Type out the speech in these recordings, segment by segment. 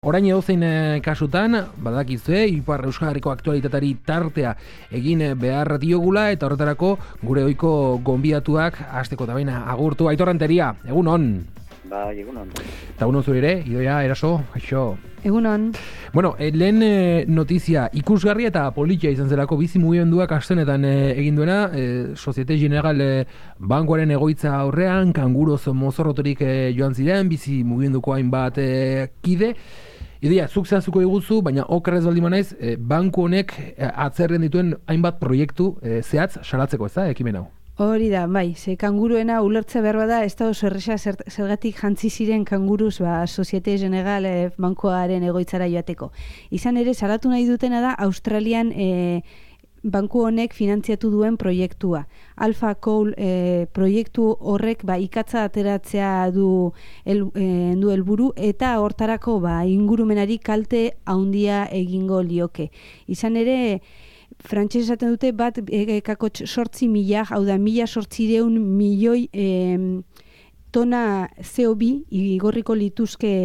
Orain edozein kasutan, badakizue, Ipar Euskal Herriko aktualitateari tartea egin behar diogula, eta horretarako gure ohiko gonbidatuak hasteko eta baina agurtu. Aitor Renteria, egunon. Bai, egunon. Eta egunon zure ere, Idoia, Eraso, aixo. Egunon. Bueno, lehen notizia ikusgarria eta politia izan zelako bizi mugimenduak astenetan egin duena, Societe Generale bankuaren egoitza aurrean, kanguroz mozorrotorik joan ziren, bizi mugimenduko hainbat kide. Idoia, zuk zehaztuko diguzu, baina okerrez baldin manaiz, banku honek atzerren dituen hainbat proiektu zehatz salatzeko, ez da, ekimen hau? Hori da, bai, ze kanguruena ulertze behar bada, ez da oso erresa zergatik jantzi ziren kanguruz, Societe Generale bankuaren egoitzara joateko. Izan ere, salatu nahi dutena da, Australian banku honek finantziatu duen proiektua. Alpha Coal proiektu horrek ikatza ateratzea du helburu eta hortarako ingurumenari kalte handia egingo lioke. Izan ere, frantses esaten dute bat kakotx 8.000, hau da 1.800 milioi tona CO2 igorriko lituzke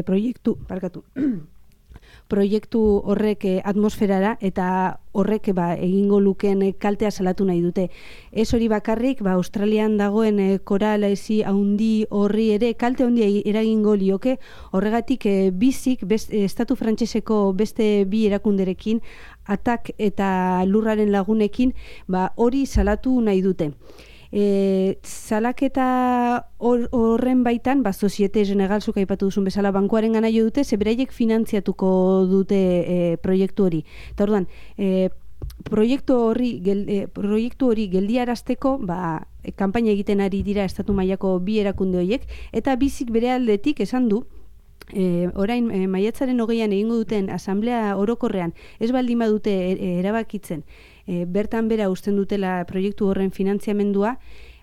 proiektu horrek atmosferara, eta horrek egingo lukeen kaltea salatu nahi dute. Ez hori bakarrik, Australian dagoen koralezi handi horri ere kalte handi eragingo lioke, horregatik bizik estatu frantseseko beste bi erakunderekin, atak eta lurraren lagunekin, hori salatu nahi dute. Salaketa horren baitan, Societe Generale zuk aipatu duzun bezala bankuaren gana jo dute, ze beraiek finantziatuko dute proiektu hori. Eta orduan, proiektu hori geldiarazteko, kanpaina egiten ari dira estatu mailako bi erakunde horiek, eta bizik bere aldetik esan du, orain maiatzaren 20an egingo duten asamblea orokorrean ez baldin badute erabakitzen bertan bera uzten dutela proiektu horren finantziamendua,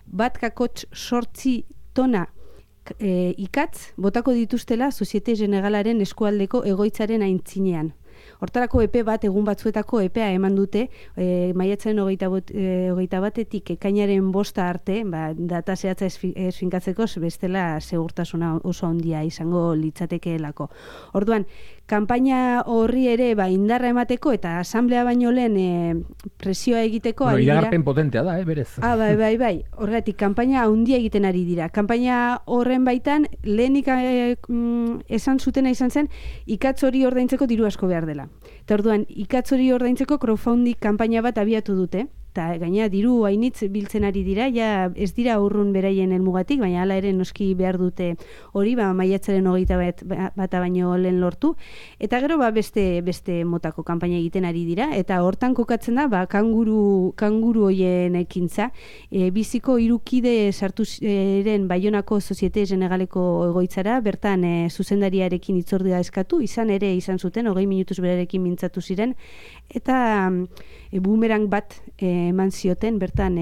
1,8 tona ikatz botako dituztela Societe Generalaren eskualdeko egoitzaren aintzinean. Hortarako epe bat, egun batzuetako epea eman dute, maiatzaren 21 batetik ekainaren 5 arte, data zehatza ez finkatzeko, bestela segurtasuna oso handia izango litzatekeelako. Orduan, kanpaina horri ere indarra emateko eta asamblea baino lehen presioa egiteko... Iragarpen potentea da, berez. Bai. Horregatik, kanpaina handia egiten ari dira. Kanpaina horren baitan, lehenik esan zutena izan zen, ikatz hori ordaintzeko diru asko behar dela. Eta orduan, ikatz hori ordaintzeko crowdfunding kanpaina bat abiatu dute, eta gaina diru hainitz biltzen ari dira, ja ez dira urrun beraien helmugatik, baina hala ere noski behar dute hori, maiatzaren 21 baino lehen lortu, eta gero beste motako kanpaina egiten ari dira, eta hortan kokatzen da kanguru hoien ekintza, biziko 3 kide sartu ziren Baionako Societe Generaleko egoitzara, bertan zuzendariarekin hitzordua eskatu, izan zuten 20 minutuz berarekin mintzatu ziren, eta boomerang bat eman zioten, bertan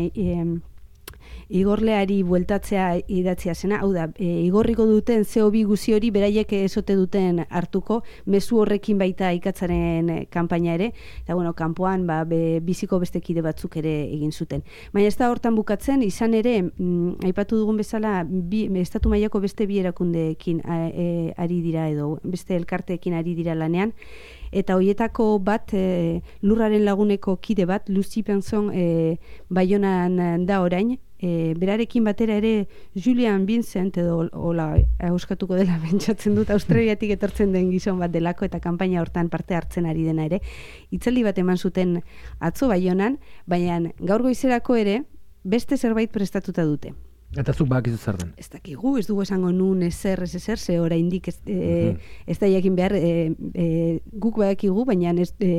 igorleari bueltatzea idatzia zena, hau da, igorriko duten CO2 guzi hori beraiek ezote duten hartuko, mezu horrekin baita ikatzaren kanpaina ere, eta kanpoan biziko beste kide batzuk ere egin zuten. Baina ez da hortan bukatzen, izan ere, aipatu dugun bezala, estatu mailako beste bi erakundeekin ari dira edo, beste elkarteekin ari dira lanean, eta hoietako bat, lurraren laguneko kide bat, Lucy Pinson Baionan da orain, berarekin batera ere Julian Vincent edo hola euskatuko dela pentsatzen dut, Australiatik etortzen den gizon bat delako eta kanpaina hortan parte hartzen ari dena ere. Hitzaldi bat eman zuten atzo Baionan, baina gaur goizerako ere beste zerbait prestatuta dute. Eta zuk badakizu zer den? Ez dakigu, ez dugu esango nun ezer, ze oraindik ez da jakin behar, guk badakigu, baina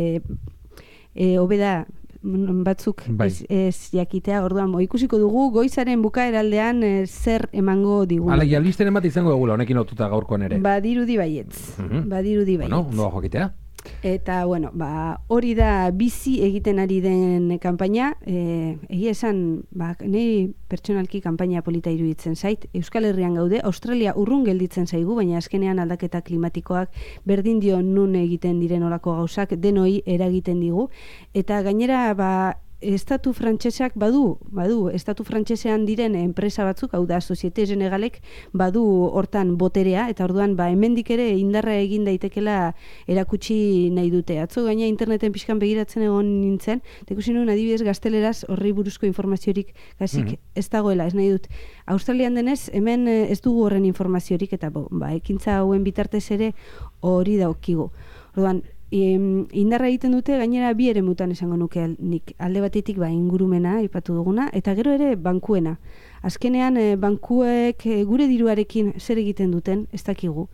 hobeda batzuk ez jakitea, orduan ikusiko dugu goizaren bukaeraldean zer emango digu. Hala, albisteren bat izango egula honekin lotuta gaurkoan ere. Badirudi baietz. Bueno, ondo jakitea. Eta, hori da bizi egiten ari den kanpaina, egia esan, nahi pertsonalki kanpaina polita iruditzen zait, Euskal Herrian gaude, Australia urrun gelditzen zaigu, baina azkenean aldaketa klimatikoak berdin dio nun egiten diren olako gauzak, denoi eragiten digu, eta gainera, estatu frantsesak badu, estatu frantsesean diren enpresa batzuk, hau da, Societe Generalek badu hortan boterea, eta orduan, hemendik ere indarra egin daitekela erakutsi nahi dute. Atzo gaina interneten pixkan begiratzen egon nintzen, eta ikusi nuen adibidez gazteleraz horri buruzko informaziorik gazik ez dagoela, ez nahi dut. Australian denez, hemen ez dugu horren informaziorik, eta ekintza hauen bitartez ere hori daukigu. Orduan, indarra egiten dute gainera bi eremutan esango nuke nik. Alde batetik ingurumena aipatu duguna, eta gero ere bankuena. Azkenean bankuek gure diruarekin zer egiten duten, ez dakigu.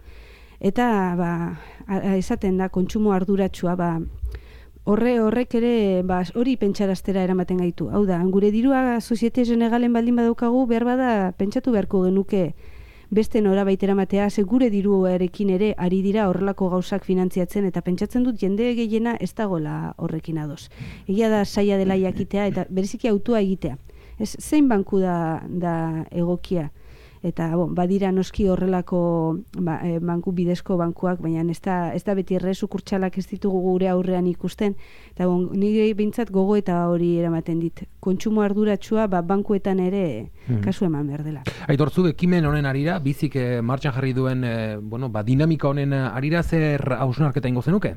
Eta esaten da kontsumo arduratsua, horrek ere hori pentsaraztera eramaten gaitu. Hau da, gure dirua Societe Generalen baldin badaukagu, behar bada pentsatu beharko genuke beste norabait eramatea, gure diruarekin ere ari dira horrelako gauzak finantziatzen, eta pentsatzen dut jende gehiena ez dagoela horrekin ados. Egia da saia dela jakitea, eta bereziki autua egitea. Zein banku da egokia? Eta badira noski horrelako banku bidezko bankuak, baina ez da beti sukurtsalak ez ditugu gure aurrean ikusten, eta nire behintzat gogo eta hori eramaten dit. Kontsumo arduratsua bankuetan ere kasu eman behar dela. Aitortzu, ekimen honen arira, bizik martxan jarri duen dinamika honen arira zer hausnarketa ingo zenuke?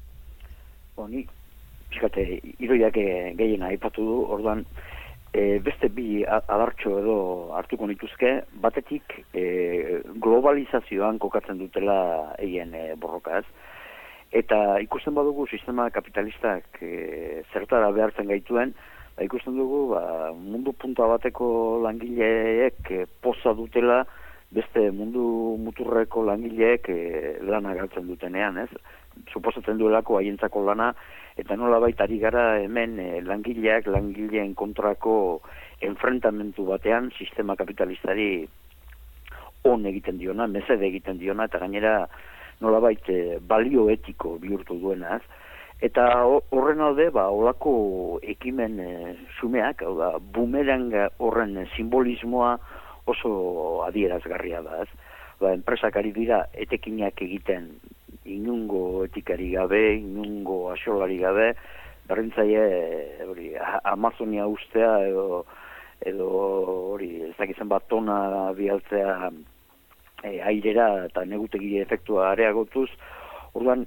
Nik, pixkate, iroiak gehiena aipatu du, orduan, beste bi adartxo edo hartuko nituzke, batetik globalizazioan kokatzen dutela egin borroka ez. Eta ikusten badugu sistema kapitalistak zertara behartzen gaituen, ikusten dugu mundu punta bateko langileek poza dutela beste mundu muturreko langileek lana galtzen dutenean, ez? Suposatzen duelako haientzako lana, eta nolabait ari gara hemen langileen kontrako enfrentamentu batean sistema kapitalistari on egiten diona, mesede egiten diona, eta gainera nolabait balio etiko bihurtu duena, ez? Eta horren alde, olako ekimen xumeak, hau da, bumerang horren simbolismoa oso adierazgarria da, ez? Enpresak ari dira etekinak egiten inungo etikari gabe, inungo axolari gabe, berrintzaile Amazonia ustea edo hori ez dakizen bat tona bialtzea airera eta negutegi efektua areagotuz. Orduan,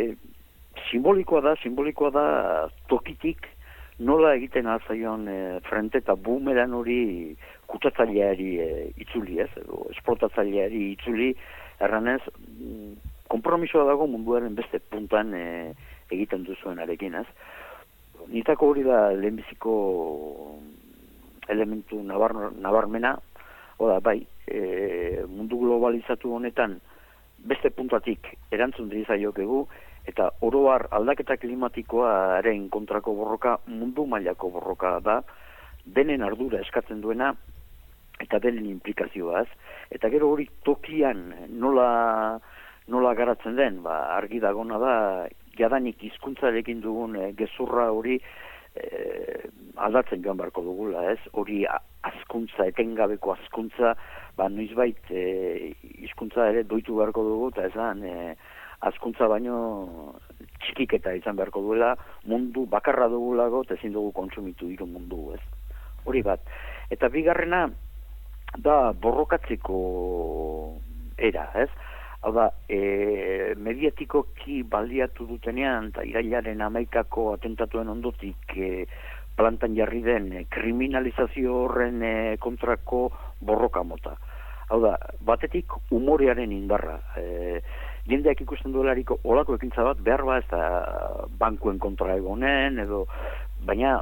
simbolikoa da tokitik nola egiten alzaion frente eta bumeran hori kutsatzaileari itzuli, ez, edo esportatzaileari itzuli, erranez, konpromisoa dago munduaren beste puntan egiten duzuenarekin, ez. Nitako hori da lehenbiziko elementu nabarmena, oda, mundu globalizatu honetan beste puntatik erantzun dizaiokegu, eta oroar aldaketa klimatikoaren kontrako borroka mundu mailako borroka da, denen ardura eskatzen duena, eta denen implikazioaz, eta gero hori tokian nola garatzen den, argi dagona da, jadanik hizkuntzarekin dugun gezurra hori aldatzen joan beharko dugula, ez? Hori azkuntza, etengabeko azkuntza, noizbait hizkuntza ere doitu beharko dugu, eta esan azkuntza baino txikiketa izan beharko duela, mundu bakarra dugulago, eta ezin dugu kontsumitu hiru mundu, ez? Hori bat. Eta bigarrena da borrokatzeko era, ez? Hau da, mediatikoki baliatu dutenean, eta irailaren 11ko atentatuen ondotik plantan jarri den kriminalizazio horren kontrako borroka mota. Hau da, batetik humorearen indarra. Jendeak ikusten duelariko olako ekintza bat, behar ez da bankuen kontra egonen, edo, baina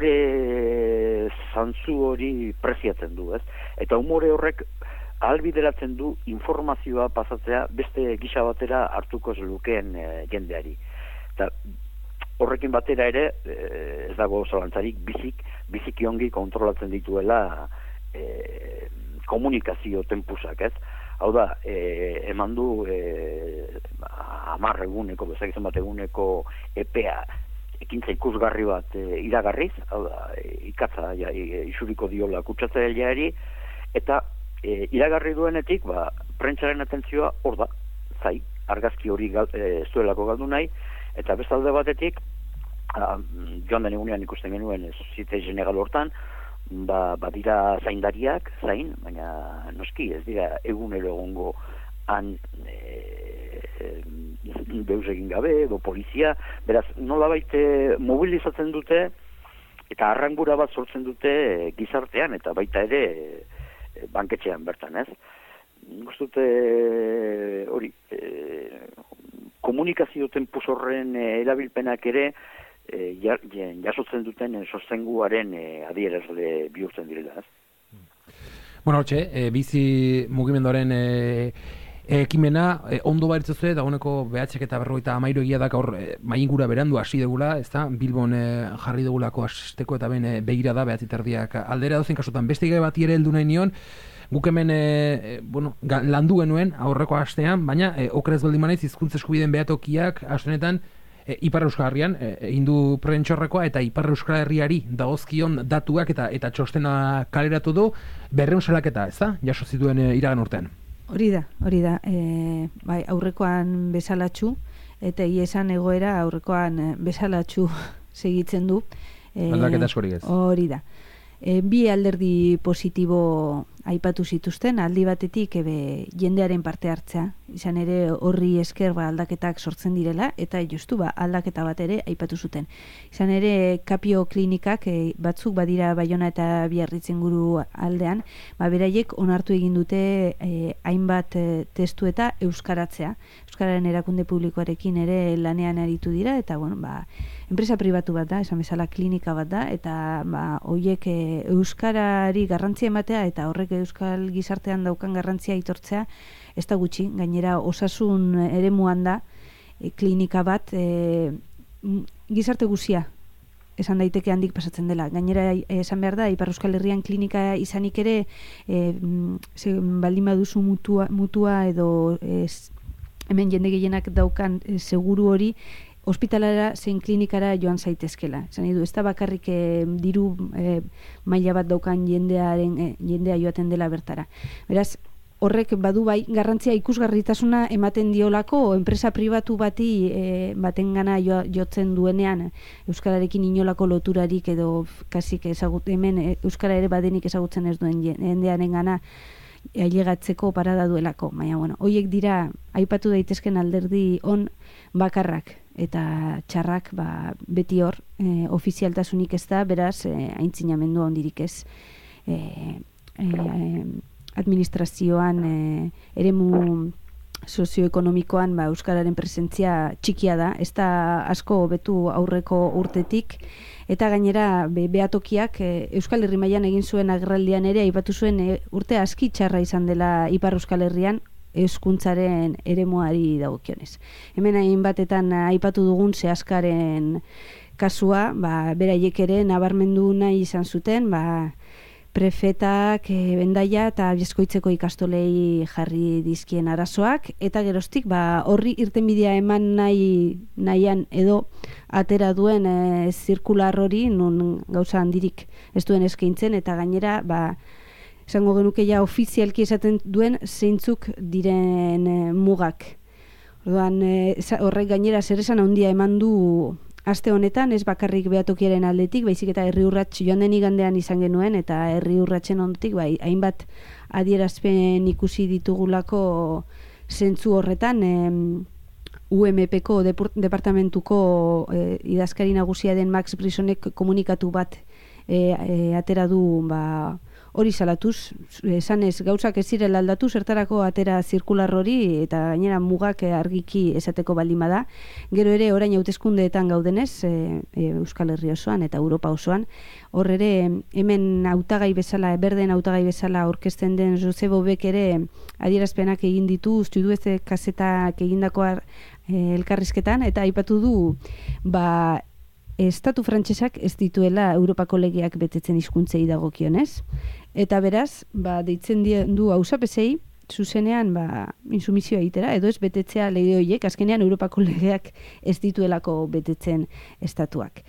humore zantzu hori preziatzen du, ez? Eta humore horrek ahalbideratzen du informazioa pasatzea beste gisa batera hartuko ez lukeen jendeari. Eta horrekin batera ere, ez dago zalantzarik, biziki ongi kontrolatzen dituela komunikazio tempusak, ez? Hau da, eman du 10 eguneko, bezakizen bat eguneko epea, ekintza ikusgarri bat iragarriz, hau da, ikatza isuriko diola kutsatzaileari, eta iragarri duenetik, prentsaren atentzioa hor da, argazki hori zuelako galdu nahi, eta bestalde batetik, joan den egunean ikusten genuen Societe Generale hortan, badira zaindariak, baina noski ez dira egunero egongo han deus egin gabe, edo polizia, beraz, nolabait mobilizatzen dute, eta arrangura bat sortzen dute gizartean, eta baita ere banketxean bertan, ez? Gustute hori, komunikazio tempus horren erabilpenak ere jasotzen duten sostenguaren adierazle bihurtzen direla, ez? Bueno, hortxe, bizi mugimenduaren ekimena ondo baritzuzue, dagoeneko behatxek eta 53 egia da gaur maingura berandu hasi degula, ezta? Bilbon jarri degulako hasteko eta ben begira da behatzi terdiak aldera dozen kasutan. Beste gai bati ere heldu nahi nion, guk hemen landu genuen aurreko astean, baina okerez baldin banaiz hizkuntza eskubideen behatokiak astenetan Ipar Euskal Herrian egin du prentxorrekoa eta Ipar Euskal Herriari dagozkion datuak eta txostena kaleratu du 200 salaketa, ezta? Jaso zituen iragan urtean. Hori da. Bai, aurrekoan bezalatxu eta esan egoera aurrekoan bezalatxu segitzen du. Aldaketa askorik ez. Hori da. Bi alderdi positibo aipatu zituzten, aldi batetik jendearen parte hartzea, izan ere horri esker aldaketak sortzen direla, eta justu aldaketa bat ere aipatu zuten. Izan ere Kapio klinikak batzuk badira Baiona eta Biarritz inguru aldean, beraiek onartu egin dute hainbat testu eta euskaratzea. Euskararen erakunde publikoarekin ere lanean aritu dira, eta enpresa pribatu bat da, esan bezala klinika bat da, eta horiek euskarari garrantzia ematea eta horrek euskal gizartean daukan garrantzia aitortzea ez da gutxi, gainera osasun eremuan da klinika bat gizarte guzia esan daiteke handik pasatzen dela. Gainera esan behar da, Ipar Euskal Herrian klinika izanik ere baldin baduzu mutua edo hemen jende gehienak daukan seguru hori ospitalara zein klinikara joan zaitezkela. Esan du, ez da bakarrik diru maila bat daukan jendea joaten dela bertara. Beraz, horrek badu bai garrantzia ikusgarritasuna ematen diolako enpresa pribatu bati batengana jotzen duenean euskararekin inolako loturarik edo kasik hemen euskara ere badenik ezagutzen ez duen jendearengana ailegatzeko parada duelako. Baina, horiek dira aipatu daitezken alderdi on bakarrak eta txarrak beti hor ofizialtasunik ez da, beraz aintzinamendua hondirik ez administrazioan eremu sozioekonomikoan euskararen presentzia txikia da, ez da asko hobetu aurreko urtetik, eta gainera behatokiak Euskal Herri mailan egin zuen agerraldian ere aipatu zuen urte aski txarra izan dela Ipar Euskal Herrian euskuntzaren eremuari dagokionez. Hemen hainbatetan aipatu dugun Seaskaren kasua, beraiek ere nabarmendu nahi izan zuten, prefetak Bendaia eta Biezkoitzeko ikastolei jarri dizkien arazoak, eta geroztik horri irtenbidea eman nahian edo atera duen zirkular hori, nun gauza handirik ez duen eskaintzen, eta gainera esango genuke ofizialki esaten duen zeintzuk diren mugak. Orduan, horrek gainera zer esan handia eman du aste honetan, ez bakarrik behatokiaren aldetik, baizik eta herri urrats joan den igandean izan genuen, eta herri urratsen ondotik, hainbat adierazpen ikusi ditugulako zentzu horretan, UMP-ko departamentuko idazkari nagusia den Max Brisonek komunikatu bat atera du hori salatuz, esanez gauzak ez zirela aldatu, zertarako atera zirkular hori eta gainera mugak argiki esateko baldin bada. Gero ere orain hauteskundeetan gaudenez, Euskal Herri osoan eta Europa osoan, hor ere hemen hautagai bezala, berden hautagai bezala aurkezten den Josebo Bek ere adierazpenak egin ditu, ustu ez kasetak egindako elkarrizketan, eta aipatu du Estatu frantsesak ez dituela Europako legeak betetzen hizkuntzei dagokionez, eta beraz, deitzen du auzapezei zuzenean insumizioa egitera, edo ez betetzea lege horiek, azkenean Europako legeak ez dituelako betetzen estatuak.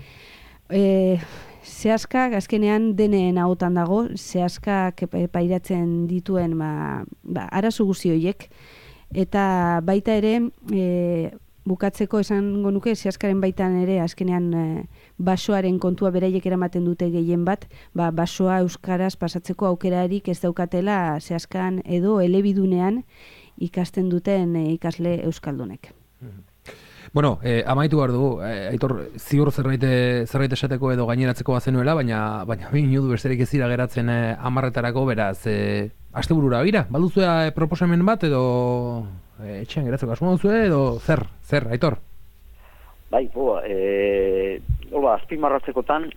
Seaskak azkenean deneen ahotan dago, Seaskak pairatzen dituen arazo guzti horiek, eta baita ere bukatzeko esango nuke Seaskaren baitan ere azkenean basoaren kontua beraiek eramaten dute gehien bat, basoa euskaraz pasatzeko aukerarik ez daukatela Seaskan edo elebidunean ikasten duten ikasle euskaldunek. Bueno, amaitu behar dugu, Aitor, ziur zerbait esateko edo gaineratzeko bazenuela, baina minutu besterik ez dira geratzen 10etarako, beraz, asteburura bira, balduzua proposamen bat edo etxean geratzeko asmo duzue edo zer, Aitor? Bai, azpimarratzekotan,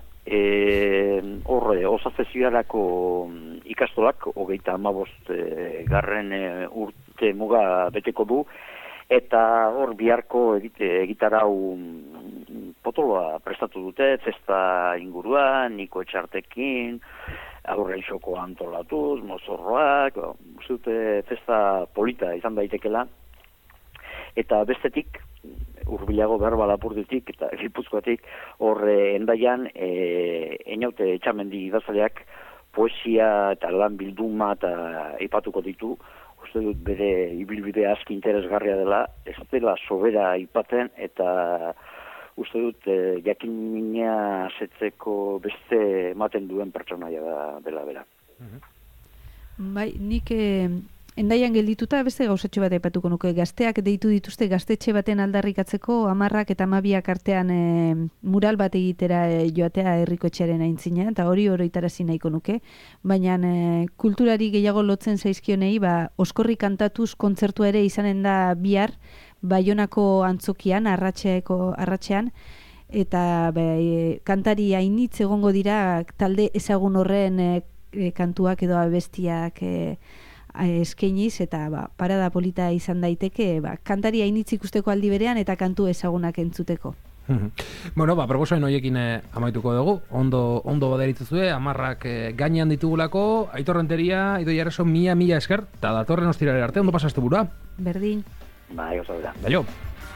osazioarako ikastolak, 35 garren urte muga beteko du, eta hor biharko egitarau potoloa prestatu dute, festa inguruan, Niko Etxartekin, aurre isoko antolatuz, mozorroak, dute festa polita izan daitekela, eta bestetik, hurbilago Berba Lapurditik eta Gipuzkoatik, hor Endaian, Einaute Etxamendi idazaleak poesia eta lan bilduma eta aipatuko ditu, uste dut bere ibilbide aski interesgarria dela, ez dela sobera aipaten eta uste dut jakimina setzeko beste ematen duen pertsonaia dela bera. Bai, nik Endaian geldituta beste gauzatxo bat aipatuko nuke. Gazteak deitu dituzte gaztetxe baten aldarrikatzeko 10ak eta 12ak artean mural bat egitera joatea herrikotxearen aintzina, eta hori oroitarazi nahiko nuke. Baina kulturari gehiago lotzen zaizkionei, oskorri kantatuz kontzertua ere izanen da bihar, Baionako antzokian, arratsean, eta kantari hainitz egongo dira talde ezagun horren kantuak edo abestiak eskainiz, eta parada polita izan daiteke, kantari hainitz ikusteko aldi berean eta kantu ezagunak entzuteko. Bueno, proposamen horiekin amaituko dugu, ondo baderitzuzue, 10ak gainean ditugulako, Aitor Renteria, Idoia Arraso, mila esker, eta datorren ostiralera arte, ondo pasaste burua. Berdin. Bai, oso bera. Daio.